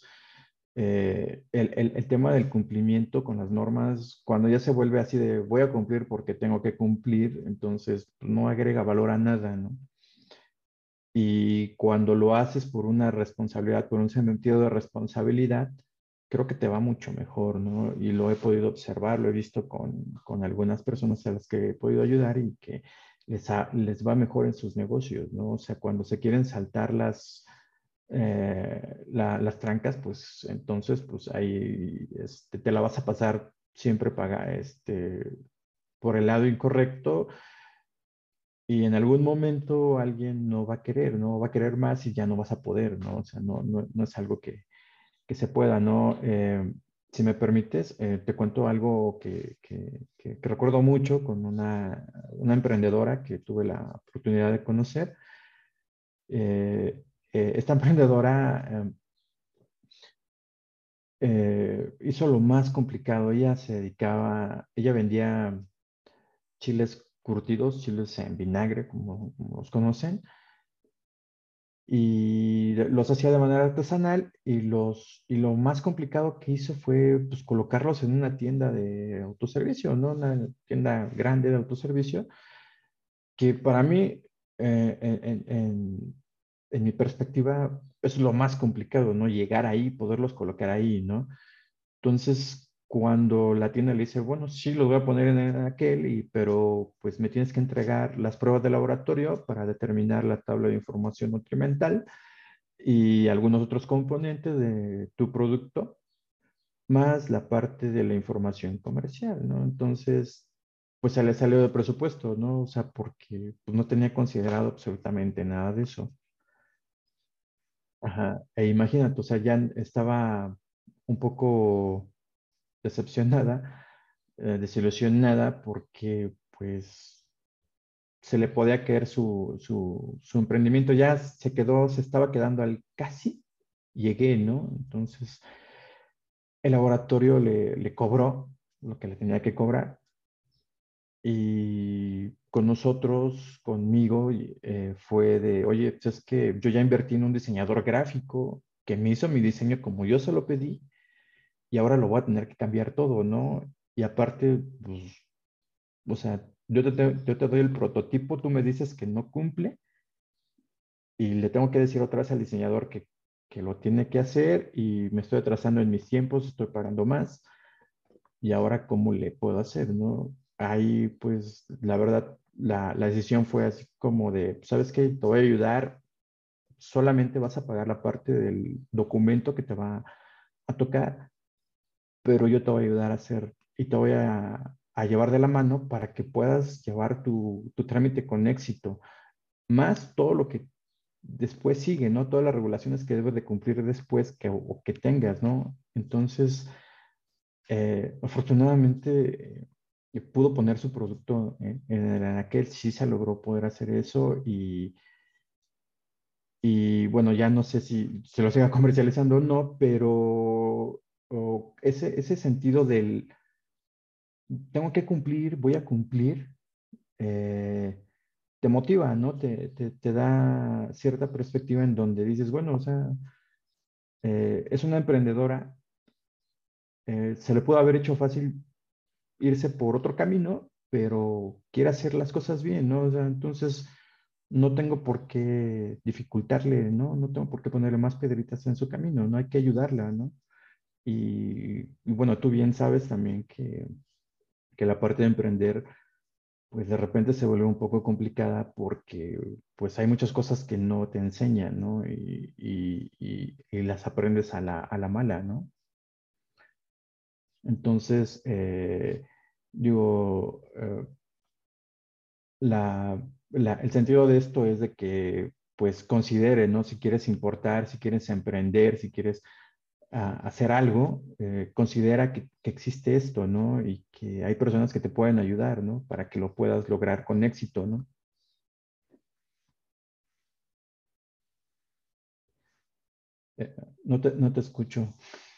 el tema del cumplimiento con las normas, cuando ya se vuelve así de voy a cumplir porque tengo que cumplir, entonces pues, no agrega valor a nada, ¿no? Y cuando lo haces por una responsabilidad, por un sentido de responsabilidad, creo que te va mucho mejor, ¿no? Y lo he podido observar, lo he visto con algunas personas a las que he podido ayudar y que les va mejor en sus negocios, ¿no? O sea, cuando se quieren saltar las trancas, pues entonces, pues ahí te la vas a pasar siempre por el lado incorrecto y en algún momento alguien no va a querer, ¿no? Va a querer más y ya no vas a poder, ¿no? O sea, no es algo que se pueda, ¿no? Si me permites, te cuento algo que recuerdo mucho con una emprendedora que tuve la oportunidad de conocer. Esta emprendedora hizo lo más complicado. Ella vendía chiles curtidos, chiles en vinagre, como los conocen, y los hacía de manera artesanal y lo más complicado que hizo fue pues, colocarlos en una tienda de autoservicio, ¿no? Una tienda grande de autoservicio, que para mí en mi perspectiva, es lo más complicado, ¿no? Llegar ahí, poderlos colocar ahí, ¿no? Entonces, cuando la tienda le dice, bueno, sí, los voy a poner en aquel, pero pues me tienes que entregar las pruebas de laboratorio para determinar la tabla de información nutrimental y algunos otros componentes de tu producto, más la parte de la información comercial, ¿no? Entonces, pues se le salió de presupuesto, ¿no? O sea, porque pues, no tenía considerado absolutamente nada de eso. Ajá. E imagínate, o sea, ya estaba un poco decepcionada, desilusionada, porque pues se le podía caer su emprendimiento. Ya se quedó, se estaba quedando al casi llegué, ¿no? Entonces, el laboratorio le cobró lo que le tenía que cobrar y con nosotros, conmigo, fue de, oye, pues es que yo ya invertí en un diseñador gráfico que me hizo mi diseño como yo se lo pedí y ahora lo voy a tener que cambiar todo, ¿no? Y aparte, pues, o sea, yo te doy el prototipo, tú me dices que no cumple y le tengo que decir otra vez al diseñador que lo tiene que hacer y me estoy atrasando en mis tiempos, estoy pagando más y ahora cómo le puedo hacer, ¿no? Ahí, pues, la verdad, la decisión fue así como de, ¿sabes qué? Te voy a ayudar, solamente vas a pagar la parte del documento que te va a tocar, pero yo te voy a ayudar a hacer y te voy a llevar de la mano para que puedas llevar tu trámite con éxito, más todo lo que después sigue, ¿no? Todas las regulaciones que debes de cumplir después o que tengas, ¿no? Entonces, afortunadamente, pudo poner su producto en el anaquel, sí se logró poder hacer eso y bueno, ya no sé si se lo siga comercializando o no, pero ese sentido del tengo que cumplir, voy a cumplir, eh, te motiva, ¿no? Te da cierta perspectiva en donde dices, bueno, o sea, es una emprendedora, se le pudo haber hecho fácil irse por otro camino, pero quiere hacer las cosas bien, ¿no? O sea, entonces no tengo por qué dificultarle, ¿no? No tengo por qué ponerle más piedritas en su camino, ¿no? Hay que ayudarla, ¿no? Y bueno, tú bien sabes también que la parte de emprender pues de repente se vuelve un poco complicada porque pues hay muchas cosas que no te enseñan, ¿no? Y las aprendes a la mala, ¿no? Entonces, digo, el sentido de esto es de que pues considere, ¿no? Si quieres importar, si quieres emprender, si quieres hacer algo, considera que existe esto, ¿no? Y que hay personas que te pueden ayudar, ¿no? Para que lo puedas lograr con éxito, ¿no? Eh, no te escucho.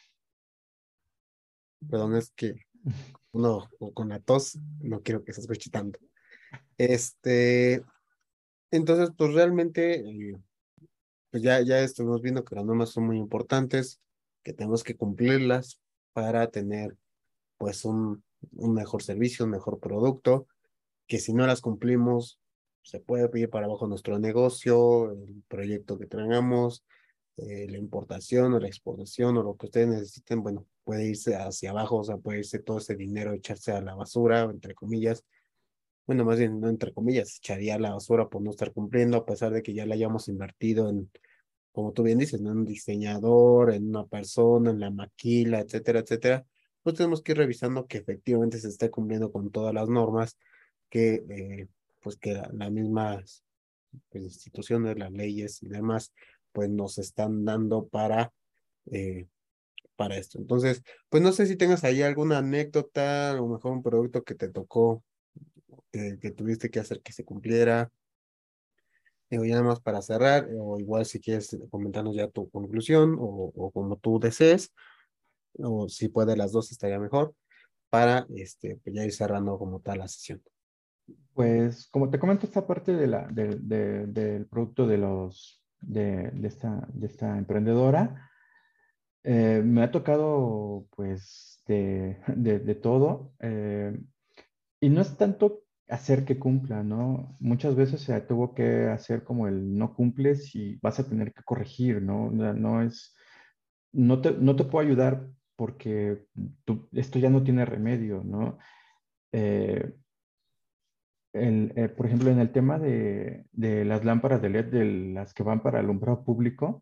Perdón, es que uno con la tos no quiero que se escuche tanto. Este, entonces, pues realmente, pues ya estuvimos viendo que las normas son muy importantes, que tenemos que cumplirlas para tener pues un mejor servicio, un mejor producto, que si no las cumplimos, se puede ir para abajo nuestro negocio, el proyecto que traigamos, la importación o la exportación o lo que ustedes necesiten, bueno, puede irse hacia abajo, o sea, puede irse todo ese dinero, echarse a la basura, entre comillas. Bueno, más bien, no entre comillas, echaría a la basura por no estar cumpliendo, a pesar de que ya le hayamos invertido en, como tú bien dices, ¿no? En un diseñador, en una persona, en la maquila, etcétera, etcétera. Pues tenemos que ir revisando que efectivamente se esté cumpliendo con todas las normas que, pues que las mismas pues, instituciones, las leyes y demás, pues nos están dando eh, para esto. Entonces, pues no sé si tengas ahí alguna anécdota, a lo mejor un producto que te tocó, que tuviste que hacer que se cumpliera. Digo, ya nada más para cerrar, o igual si quieres comentarnos ya tu conclusión, o como tú desees, o si puede las dos estaría mejor, para pues ya ir cerrando como tal la sesión. Pues como te comento, esta parte del producto de esta emprendedora, me ha tocado pues de todo. Y no es tanto hacer que cumpla, ¿no? Muchas veces se tuvo que hacer como el no cumples y vas a tener que corregir, ¿no? No es, no te puedo ayudar porque esto ya no tiene remedio, ¿no? Eh, por ejemplo, en el tema de las lámparas de LED, de las que van para alumbrado público,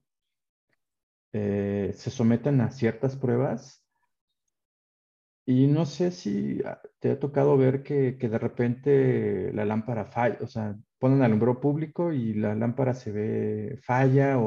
se someten a ciertas pruebas y no sé si te ha tocado ver que de repente la lámpara falla, o sea, ponen alumbrado público y la lámpara se ve falla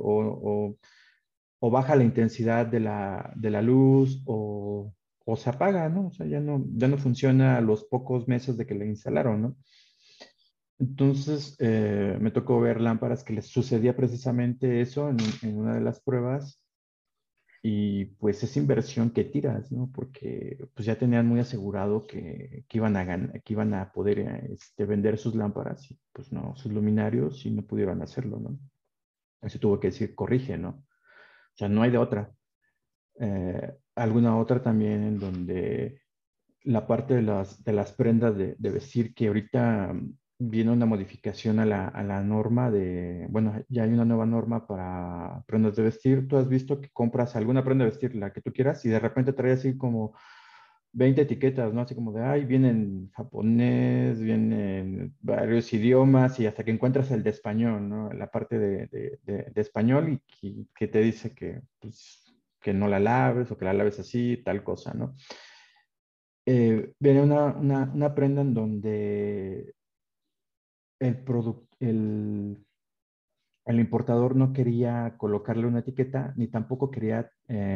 o baja la intensidad de la luz o se apaga, ¿no? O sea, ya no funciona a los pocos meses de que la instalaron, ¿no? Entonces, me tocó ver lámparas que les sucedía precisamente eso en una de las pruebas y pues esa inversión que tiras, ¿no? Porque pues ya tenían muy asegurado que iban a que iban a poder vender sus lámparas y pues no, sus luminarios y no pudieron hacerlo, ¿no? Así tuvo que decir, corrige, ¿no? O sea, no hay de otra. Alguna otra también en donde la parte de las prendas de vestir, que ahorita viene una modificación a la norma de, bueno, ya hay una nueva norma para prendas de vestir. Tú has visto que compras alguna prenda de vestir, la que tú quieras, y de repente trae así como 20 etiquetas, ¿no? Así como de, ay, vienen japonés, vienen varios idiomas, y hasta que encuentras el de español, ¿no? La parte de español y que te dice que, pues, que no la laves o que la laves así, tal cosa, ¿no? Viene una prenda en donde el importador no quería colocarle una etiqueta ni tampoco quería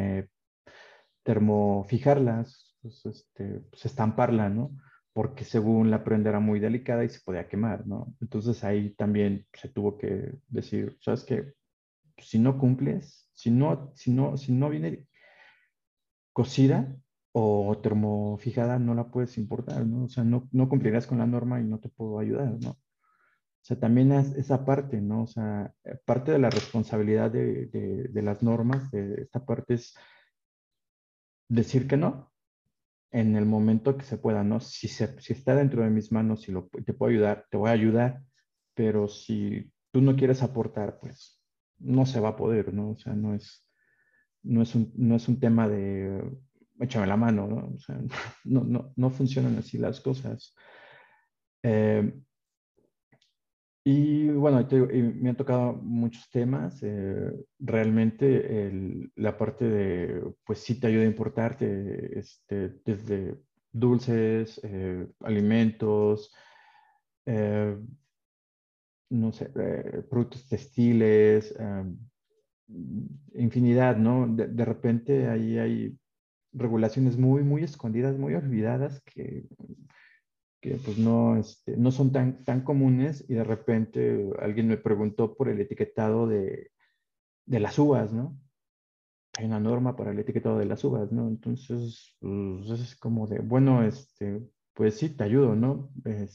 termofijarlas, pues estamparla, ¿no? Porque según la prenda era muy delicada y se podía quemar, ¿no? Entonces ahí también se tuvo que decir, ¿sabes qué? Si no cumples, si no viene cocida o termofijada, no la puedes importar, ¿no? O sea, no cumplirás con la norma y no te puedo ayudar, ¿no? O sea, también es esa parte, ¿no? O sea, parte de la responsabilidad de las normas, de esta parte es decir que no en el momento que se pueda, ¿no? Si está dentro de mis manos y te puedo ayudar, te voy a ayudar, pero si tú no quieres aportar, pues no se va a poder, ¿no? O sea, no es un tema de échame la mano, ¿no? O sea, no funcionan así las cosas. Eh, y bueno, me han tocado muchos temas. Realmente la parte de, pues sí te ayuda a importarte, desde dulces, alimentos, eh, no sé, productos textiles, infinidad, ¿no? De repente ahí hay regulaciones muy escondidas, muy olvidadas que pues no, no son tan comunes y de repente alguien me preguntó por el etiquetado de las uvas, ¿no? Hay una norma para el etiquetado de las uvas, ¿no? Entonces, pues, es como de, bueno, pues sí, te ayudo, ¿no?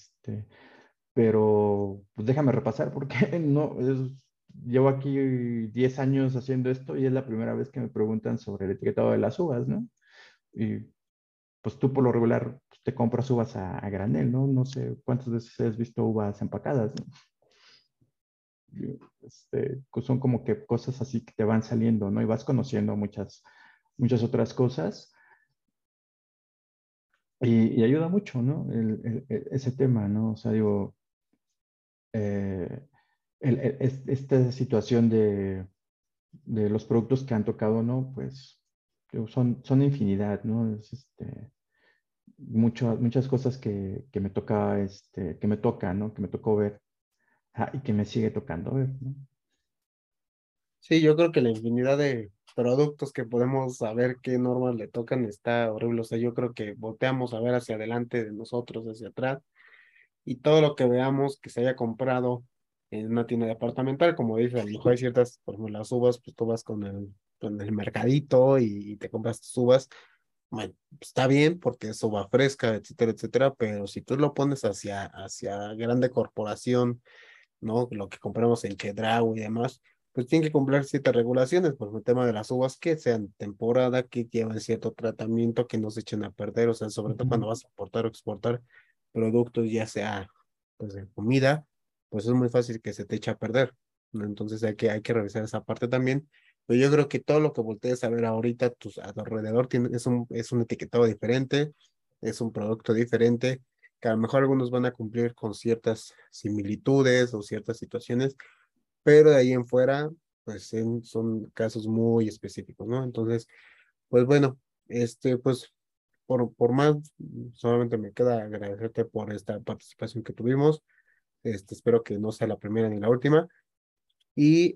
Pero pues déjame repasar porque llevo aquí 10 años haciendo esto y es la primera vez que me preguntan sobre el etiquetado de las uvas, ¿no? Y pues tú por lo regular pues, te compras uvas a granel, ¿no? No sé cuántas veces has visto uvas empacadas, ¿no? Pues son como que cosas así que te van saliendo, ¿no? Y vas conociendo muchas otras cosas y ayuda mucho, ¿no? Ese tema, ¿no? O sea, digo, eh, esta situación de los productos que han tocado, ¿no? Pues digo, son infinidad, ¿no? Muchas cosas que me toca, que me toca, ¿no? Que me tocó ver y que me sigue tocando ver, ¿no? Sí, yo creo que la infinidad de productos que podemos saber qué normas le tocan está horrible. O sea, yo creo que volteamos a ver hacia adelante de nosotros, hacia atrás, y todo lo que veamos que se haya comprado en una tienda departamental, como dice, a lo mejor hay ciertas, por ejemplo, las uvas, pues tú vas con el mercadito y te compras tus uvas. Bueno, está bien porque es uva fresca, etcétera, etcétera, pero si tú lo pones hacia grande corporación, ¿no? Lo que compramos en Chedraui y demás, pues tienen que cumplir ciertas regulaciones, por el tema de las uvas que sean temporada, que llevan cierto tratamiento, que no se echen a perder, o sea, sobre todo Ujú. cuando vas a importar o exportar, productos, ya sea pues de comida, pues es muy fácil que se te eche a perder, ¿no? Entonces hay que revisar esa parte también. Pero yo creo que todo lo que voltees a ver ahorita a tu alrededor es un etiquetado diferente, es un producto diferente, que a lo mejor algunos van a cumplir con ciertas similitudes o ciertas situaciones, pero de ahí en fuera, pues son casos muy específicos, ¿no? Entonces, pues bueno, pues por más, solamente me queda agradecerte por esta participación que tuvimos. Espero que no sea la primera ni la última. Y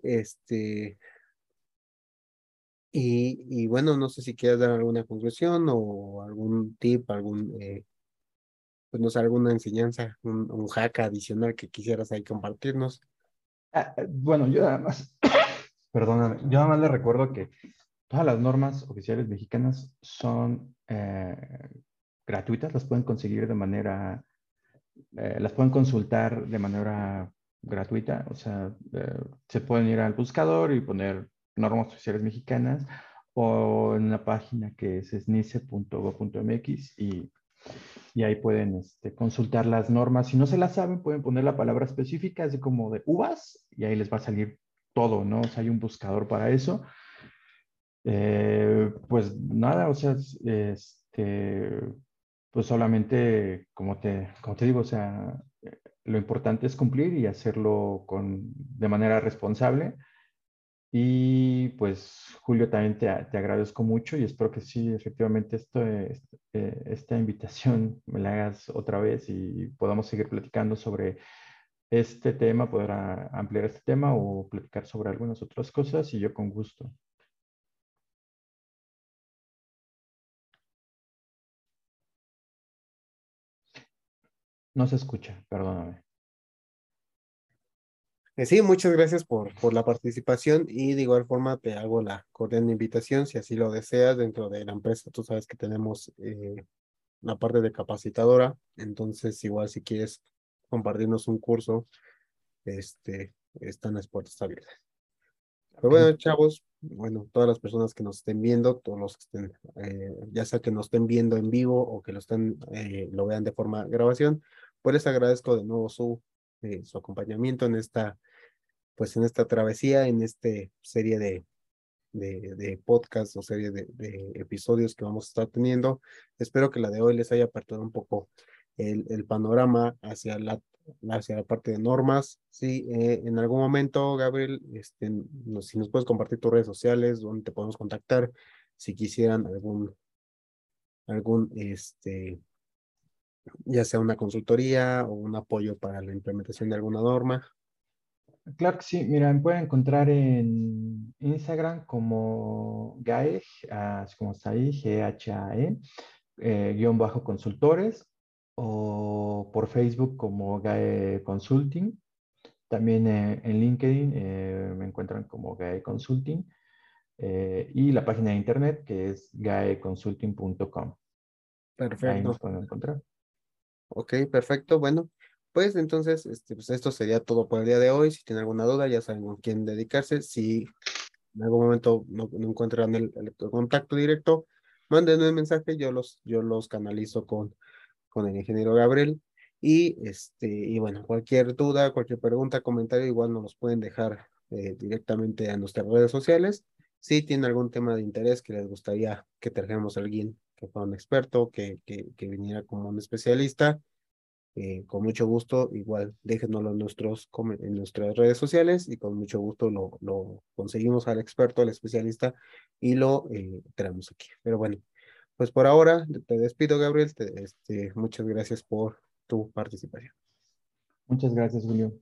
y bueno, no sé si quieres dar alguna conclusión o algún tip, pues no sé, alguna enseñanza, un hack adicional que quisieras ahí compartirnos. Bueno, yo nada más, perdóname, yo nada más le recuerdo que todas las normas oficiales mexicanas son gratuitas, las pueden conseguir de manera, las pueden consultar de manera gratuita, o sea, se pueden ir al buscador y poner normas oficiales mexicanas o en una página que es snice.go.mx y ahí pueden consultar las normas. Si no se las saben, pueden poner la palabra específica, así como de uvas, y ahí les va a salir todo, ¿no? O sea, hay un buscador para eso. Pues nada, o sea, pues solamente, como te digo, o sea, lo importante es cumplir y hacerlo de manera responsable. Y pues, Julio, también te agradezco mucho y espero que sí, efectivamente, esta invitación me la hagas otra vez y podamos seguir platicando sobre este tema, poder ampliar este tema o platicar sobre algunas otras cosas y yo con gusto. No se escucha, perdóname. Sí, muchas gracias por la participación y de igual forma te hago la cordial invitación si así lo deseas dentro de la empresa. Tú sabes que tenemos la parte de capacitadora, entonces igual si quieres compartirnos un curso, están las puertas abiertas. Pero Ok, bueno, chavos, bueno, todas las personas que nos estén viendo, todos los que estén, ya sea que nos estén viendo en vivo o que lo vean de forma grabación, pues les agradezco de nuevo su acompañamiento pues en esta travesía, en esta serie de podcast o serie de episodios que vamos a estar teniendo. Espero que la de hoy les haya aperturado un poco el panorama hacia la parte de normas. Sí, en algún momento, Gabriel, si nos puedes compartir tus redes sociales, donde te podemos contactar, si quisieran algún, ya sea una consultoría o un apoyo para la implementación de alguna norma. claro que sí. Mira, me pueden encontrar en Instagram como GAE, así como está ahí, GHAE, guión bajo consultores, o por Facebook como GAE Consulting. También en LinkedIn me encuentran como GAE Consulting y la página de internet que es gaeconsulting.com. Ahí me Perfecto. pueden encontrar. Ok, perfecto. Bueno, pues entonces, pues esto sería todo por el día de hoy. Si tienen alguna duda, ya saben con quién dedicarse. Si en algún momento no encuentran el contacto directo, mándenme un mensaje, yo los canalizo con el ingeniero Gabriel. Y bueno, cualquier duda, cualquier pregunta, comentario, igual nos los pueden dejar directamente a nuestras redes sociales. Si tienen algún tema de interés que les gustaría que trajéramos a alguien que fuera un experto, que viniera como un especialista, con mucho gusto, igual déjenoslo en nuestras redes sociales y con mucho gusto lo conseguimos al experto, al especialista y lo traemos aquí. Pero bueno, pues por ahora te despido, Gabriel. Muchas gracias por tu participación. Muchas gracias, Julio.